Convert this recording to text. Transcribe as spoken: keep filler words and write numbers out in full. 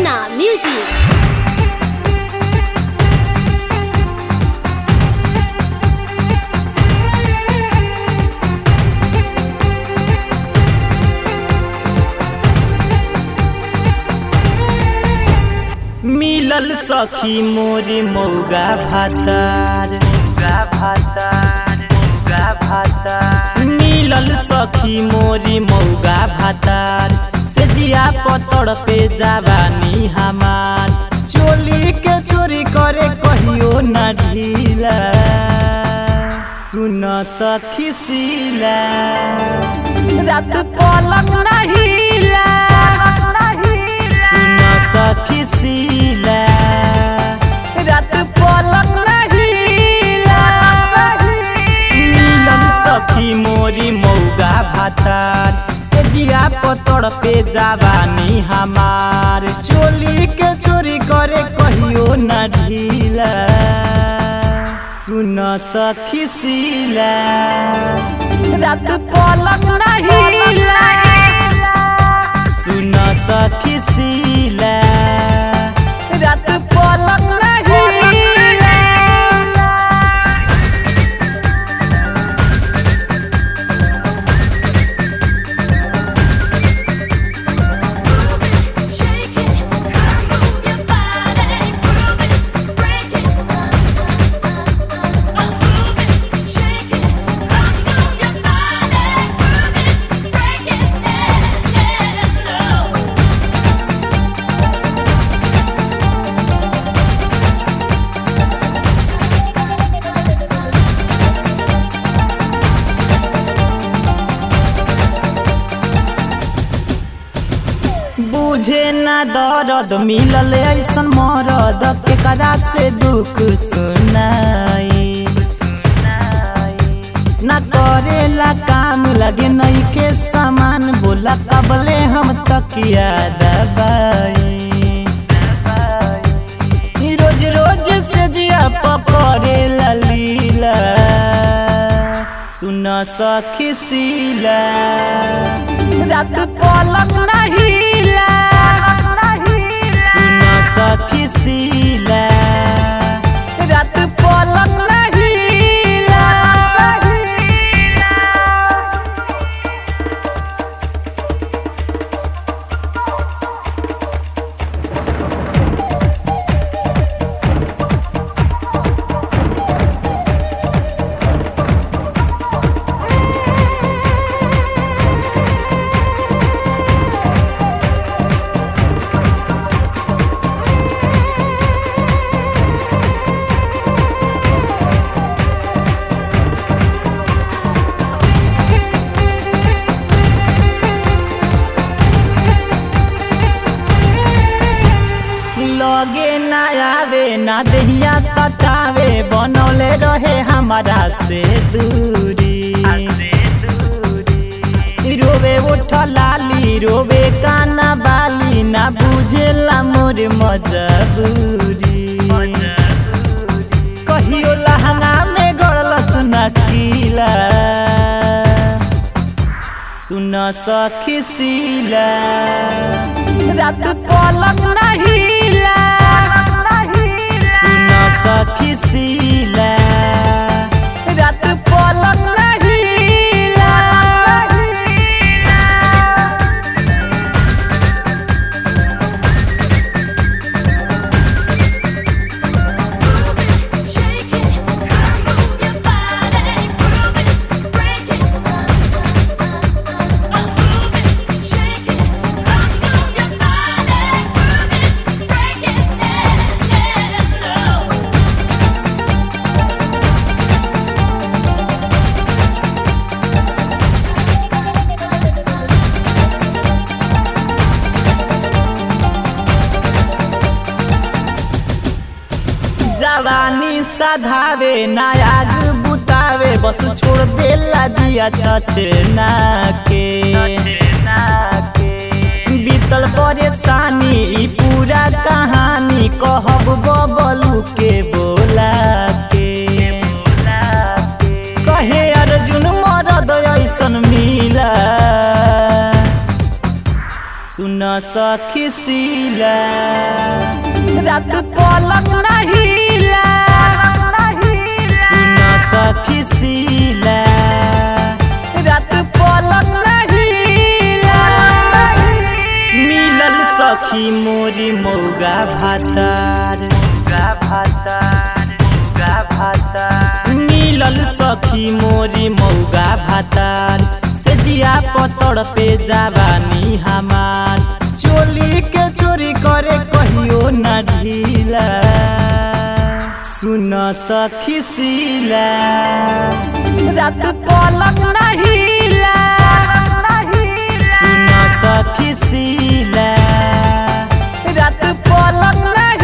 Tarana Music. मिलल सखी मोरी मौगा भातार मौगा भातार मौगा भातार मिलल सखी मोरी मौगा भातार से जिया पतड़ पे जवानी हमार चोली के चोरी करे कहियो न ढीला सुन सखी सीला रात पलंग न हिला सुन सखी सीला रात पलंग न हिला मिलन सखी मोरी मौगा भातार से जिया पतड़ पे जवानी हमार चोली के चोरी करे कहियो न ढीला सुन सखी सीला रात पलंग न हिला सुन सखी सीला रात पलंग न हिला बुझे ना दर्द मिलल ऐसन मरद केकरा से दुख सुनाई ना करेला काम लगे नहीं के सामान बोला कबले हम तकिया दबाई रोज रोज से जिया पकड़ेला लीला सुन सखी सीला रात पलंग न हिला सुन सखी सीला रात पलंग न हिला लगे ना आवे ना दहिया सतावे बनौले रहे हमारा से दूरी रोवे उठ लाली रोवे काना बाली ना बुझेला मोर मजबूरी कहियो लहंगा में गड़लस नकीला सुन सखी सीला रात पलंग न हिला सुन सखी सीला रात पलंग न हिला जवानी साधावे ना आग बुतावे बस छोड़ देला जिया छछना के बीतल परेशानी ई पूरा कहानी कहब बबलू के बोला के कहे अर्जुन मरद ऐसन मिला सुन सखी सीला रात पलंग नहिला सुन सखी सीला रात पलंग नहिला मिलल सखी मोरी मौगा भातार मिलल सखी मोरी मौगा भातार से जिया पतड़ पे जावानी हमार चोली के चोरी करे कहियो न ढीला सुन सखी सीला रात पलंग नहिला सुन सखी सीला रात पलंग